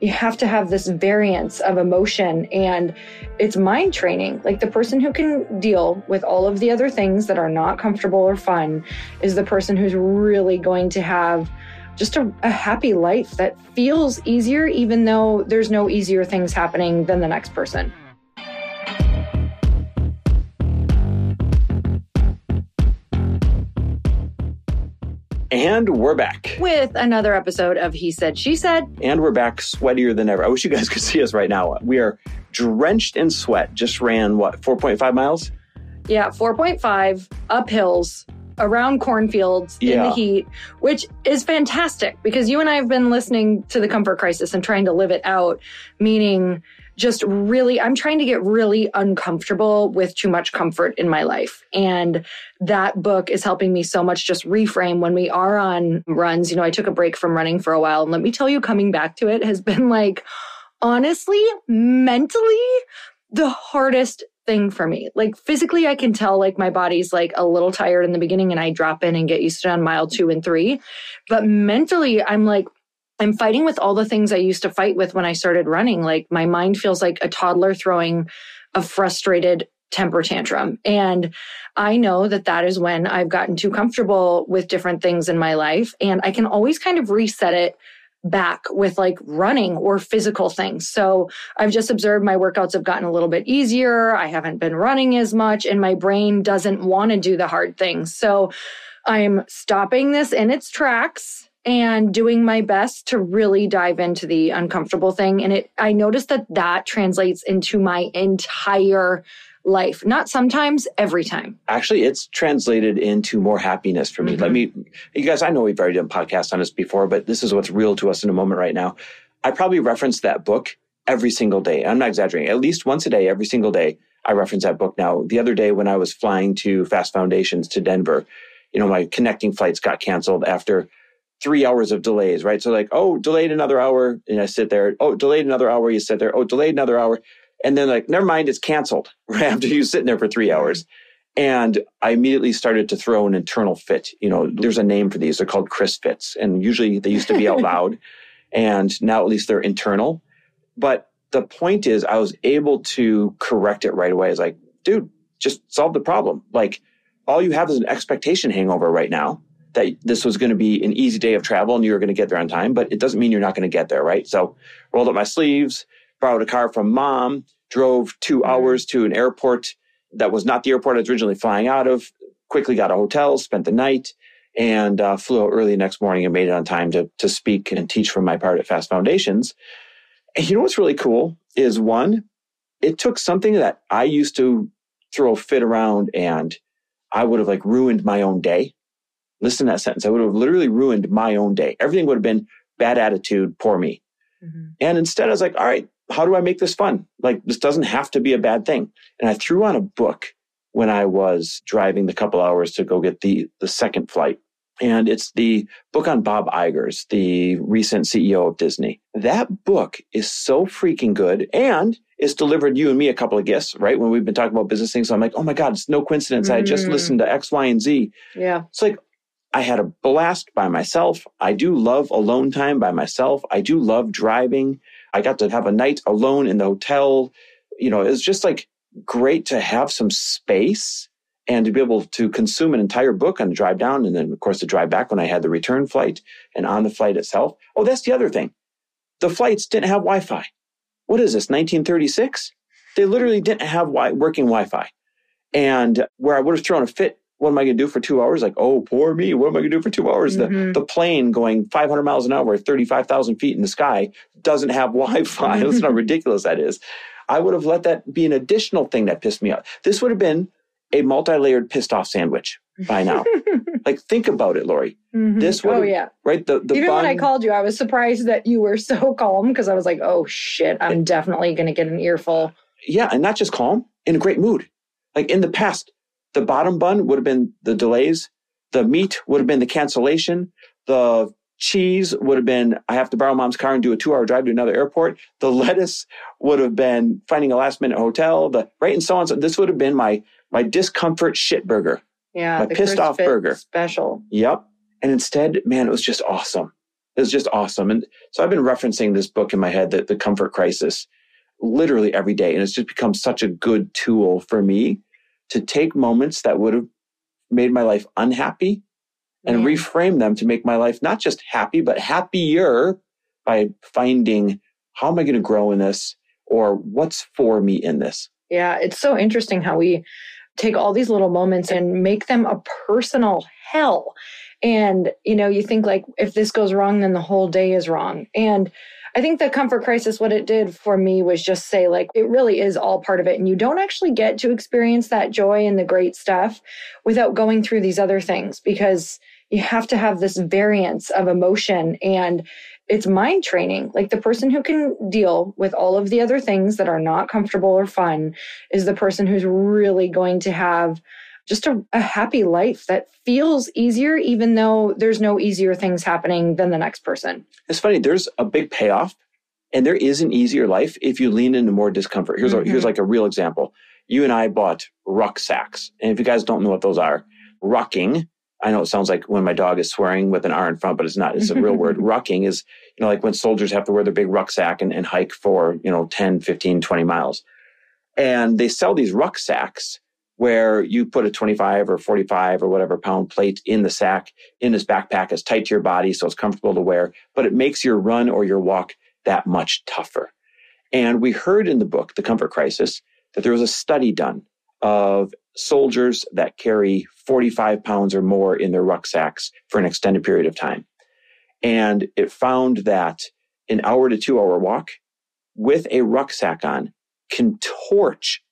You have to have this variance of emotion, and it's mind training. Like the person who can deal with all of the other things that are not comfortable or fun is the person who's really going to have just a happy life that feels easier, even though there's no easier things happening than the next person. And we're back with another episode of He Said, She Said. And we're back sweatier than ever. I wish you guys could see us right now. We are drenched in sweat. Just ran, 4.5 miles? Yeah, 4.5 up hills around cornfields in the heat, which is fantastic because you and I have been listening to The Comfort Crisis and trying to live it out, meaning just really, I'm trying to get really uncomfortable with too much comfort in my life. And that book is helping me so much just reframe when we are on runs. You know, I took a break from running for a while. And let me tell you, coming back to it has been like, honestly, mentally, the hardest thing for me. Like physically, I can tell like my body's like a little tired in the beginning and I drop in and get used to it on mile 2 and 3. But mentally, I'm fighting with all the things I used to fight with when I started running. Like my mind feels like a toddler throwing a frustrated temper tantrum. And I know that that is when I've gotten too comfortable with different things in my life. And I can always kind of reset it back with like running or physical things. So I've just observed my workouts have gotten a little bit easier. I haven't been running as much and my brain doesn't want to do the hard things. So I'm stopping this in its tracks and doing my best to really dive into the uncomfortable thing. And I noticed that translates into my entire life. Not sometimes, every time. Actually, it's translated into more happiness for me. Mm-hmm. You guys, I know we've already done podcasts on this before, but this is what's real to us in a moment right now. I probably reference that book every single day. I'm not exaggerating. At least once a day, every single day, I reference that book now. The other day when I was flying to Fast Foundations to Denver, my connecting flights got canceled after 3 hours of delays, right? So like, oh, delayed another hour. And I sit there. Oh, delayed another hour. You sit there. Oh, delayed another hour. And then like, never mind, it's canceled right after you sitting there for 3 hours. And I immediately started to throw an internal fit. There's a name for these. They're called Chris fits. And usually they used to be out loud. And now at least they're internal. But the point is I was able to correct it right away. It's like, dude, just solve the problem. Like all you have is an expectation hangover right now that this was going to be an easy day of travel and you were going to get there on time, but it doesn't mean you're not going to get there, right? So rolled up my sleeves, borrowed a car from mom, drove 2 hours to an airport that was not the airport I was originally flying out of, quickly got a hotel, spent the night, and flew out early the next morning and made it on time to speak and teach from my part at Fast Foundations. And you know what's really cool is one, it took something that I used to throw a fit around and I would have like ruined my own day. Listen to that sentence. I would have literally ruined my own day. Everything would have been bad attitude, poor me. Mm-hmm. And instead I was like, all right, how do I make this fun? Like this doesn't have to be a bad thing. And I threw on a book when I was driving the couple hours to go get the second flight. And it's the book on Bob Iger's, the recent CEO of Disney. That book is so freaking good. And it's delivered you and me a couple of gifts, right? When we've been talking about business things. So I'm like, oh my God, it's no coincidence. I just listened to X, Y, and Z. Yeah. It's like, I had a blast by myself. I do love alone time by myself. I do love driving. I got to have a night alone in the hotel. It was just like great to have some space and to be able to consume an entire book on the drive down. And then, of course, the drive back when I had the return flight and on the flight itself. Oh, that's the other thing. The flights didn't have Wi-Fi. What is this, 1936? They literally didn't have working Wi-Fi. And where I would have thrown a fit, what am I going to do for 2 hours? Like, oh, poor me. What am I going to do for 2 hours? Mm-hmm. The plane going 500 miles an hour, 35,000 feet in the sky doesn't have Wi-Fi. Listen how ridiculous that is. I would have let that be an additional thing that pissed me off. This would have been a multi-layered pissed off sandwich by now. Like, think about it, Lori. Mm-hmm. This would, right? The Even bun, when I called you, I was surprised that you were so calm because I was like, oh shit, I'm definitely going to get an earful. Yeah. And not just calm, in a great mood. Like in the past, the bottom bun would have been the delays. The meat would have been the cancellation. The cheese would have been, I have to borrow mom's car and do a 2-hour drive to another airport. The lettuce would have been finding a last minute hotel, right? And so on. So this would have been my discomfort shit burger. Yeah. My pissed off burger. Special. Yep. And instead, man, it was just awesome. It's just awesome. And so I've been referencing this book in my head, The Comfort Crisis, literally every day. And it's just become such a good tool for me to take moments that would have made my life unhappy and reframe them to make my life not just happy, but happier by finding how am I going to grow in this or what's for me in this. Yeah, it's so interesting how we take all these little moments and make them a personal hell. And, you think like, if this goes wrong, then the whole day is wrong. And I think the Comfort Crisis, what it did for me was just say, like, it really is all part of it. And you don't actually get to experience that joy and the great stuff without going through these other things, because you have to have this variance of emotion, and it's mind training. Like, the person who can deal with all of the other things that are not comfortable or fun is the person who's really going to have just a happy life that feels easier, even though there's no easier things happening than the next person. It's funny. There's a big payoff, and there is an easier life if you lean into more discomfort. Here's like a real example. You and I bought rucksacks. And if you guys don't know what those are, rucking, I know it sounds like when my dog is swearing with an R in front, but it's not. It's a real word. Rucking is, like when soldiers have to wear their big rucksack and hike for, 10, 15, 20 miles. And they sell these rucksacks where you put a 25 or 45 or whatever pound plate in the sack, in this backpack, as tight to your body so it's comfortable to wear, but it makes your run or your walk that much tougher. And we heard in the book, The Comfort Crisis, that there was a study done of soldiers that carry 45 pounds or more in their rucksacks for an extended period of time. And it found that an hour to 2 hour walk with a rucksack on can torch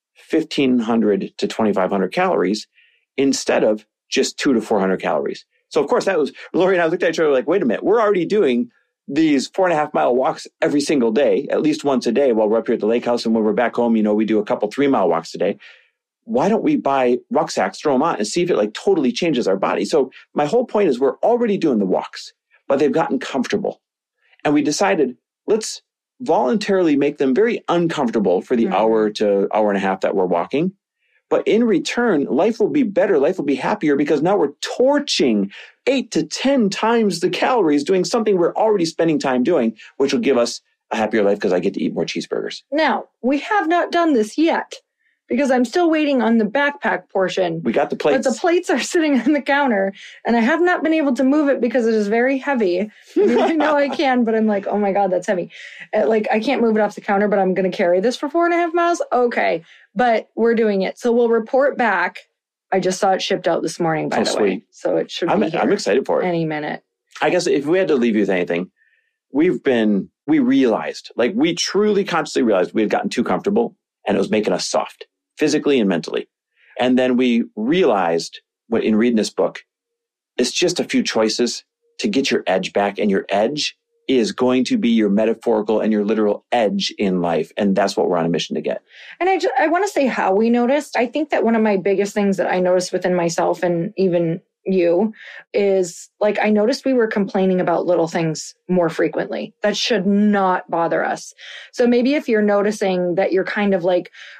1,500 to 2,500 calories instead of just 200 to 400 calories. So of course that was, Lori and I looked at each other like, wait a minute, we're already doing these 4.5 mile walks every single day, at least once a day while we're up here at the lake house. And when we're back home, we do a couple 3 mile walks a day. Why don't we buy rucksacks, throw them on and see if it like totally changes our body? So my whole point is we're already doing the walks, but they've gotten comfortable. And we decided, let's voluntarily make them very uncomfortable for the hour to hour and a half that we're walking. But in return, life will be better. Life will be happier because now we're torching 8 to 10 times the calories doing something we're already spending time doing, which will give us a happier life because I get to eat more cheeseburgers. Now, we have not done this yet because I'm still waiting on the backpack portion. We got the plates. But the plates are sitting on the counter, and I have not been able to move it because it is very heavy. I know I can, but I'm like, oh my God, that's heavy. I can't move it off the counter, but I'm going to carry this for 4.5 miles. Okay, but we're doing it. So we'll report back. I just saw it shipped out this morning, by the way. So it should be here I'm excited for it. Any minute. I guess if we had to leave you with anything, we realized, we truly consciously realized we had gotten too comfortable and it was making us soft, physically and mentally. And then we realized in reading this book, it's just a few choices to get your edge back. And your edge is going to be your metaphorical and your literal edge in life. And that's what we're on a mission to get. And I want to say how we noticed. I think that one of my biggest things that I noticed within myself and even you is I noticed we were complaining about little things more frequently that should not bother us. So maybe if you're noticing that you're kind of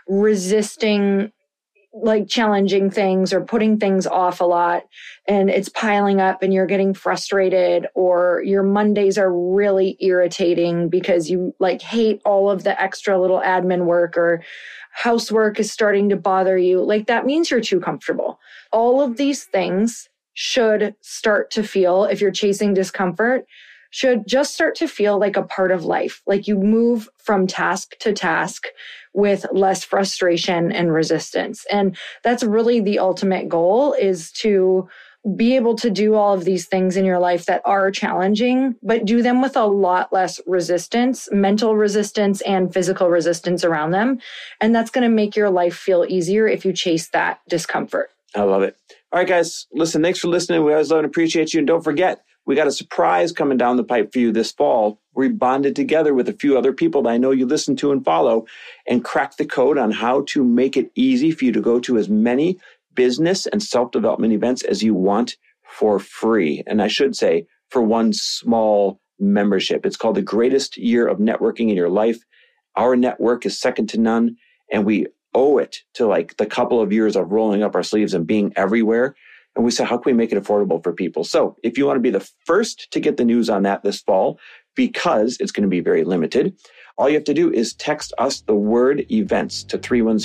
resisting challenging things or putting things off a lot and it's piling up and you're getting frustrated, or your Mondays are really irritating because you hate all of the extra little admin work, or housework is starting to bother you, that means you're too comfortable. All of these things should start to feel, if you're chasing discomfort, should just start to feel like a part of life. You move from task to task with less frustration and resistance. And that's really the ultimate goal, is to be able to do all of these things in your life that are challenging, but do them with a lot less resistance, mental resistance and physical resistance around them. And that's going to make your life feel easier if you chase that discomfort. I love it. All right, guys, listen, thanks for listening. We always love and appreciate you. And don't forget, we got a surprise coming down the pipe for you this fall. We bonded together with a few other people that I know you listen to and follow, and cracked the code on how to make it easy for you to go to as many business and self-development events as you want for free. And I should say, for one small membership. It's called The Greatest Year of Networking in Your Life. Our network is second to none, and we owe it to the couple of years of rolling up our sleeves and being everywhere And we said, how can we make it affordable for people? So if you want to be the first to get the news on that this fall, because it's going to be very limited, all you have to do is text us the word events to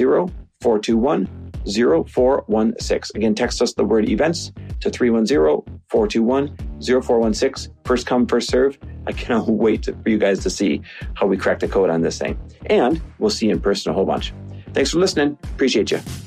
310-421-0416. Again, text us the word events to 310-421-0416. First come, first serve. I cannot wait for you guys to see how we crack the code on this thing. And we'll see you in person a whole bunch. Thanks for listening. Appreciate you.